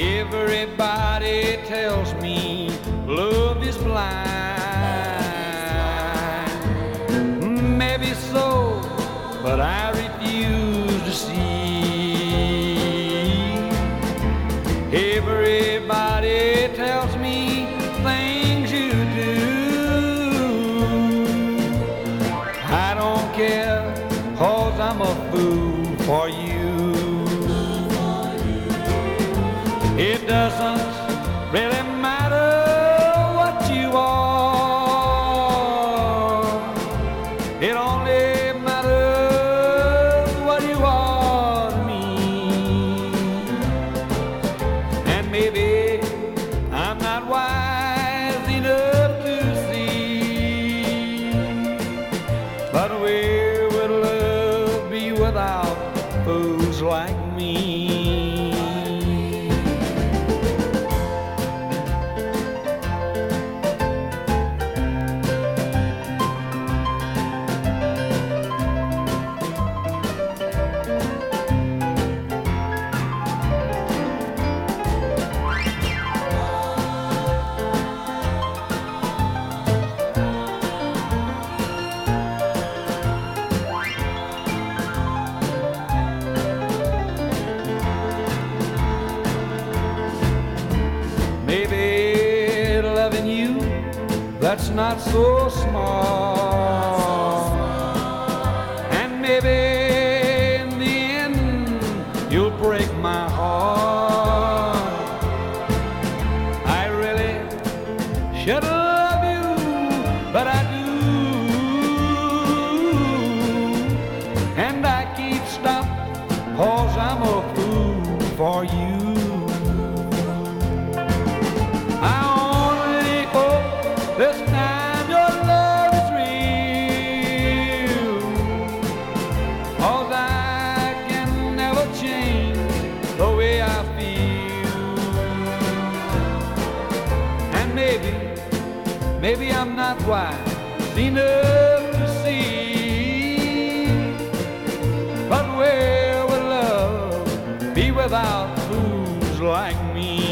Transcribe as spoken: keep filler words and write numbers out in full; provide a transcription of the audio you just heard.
Everybody tells me love is blind. Maybe so, but I refuse to see. Everybody tells me things you do. I don't care, 'cause I'm a fool for you. It doesn't really matter what you are. It only matters what you are to me. And maybe I'm not wise enough to see, but where would love be without fools like me? Maybe loving you, that's not so smart. And maybe in the end you'll break my heart. I really should love you, but I do. And I keep stop, 'cause I'm a fool for you. This time your love is real, 'cause I can never change the way I feel. And maybe, maybe I'm not wise enough to see, but where would love be without fools like me?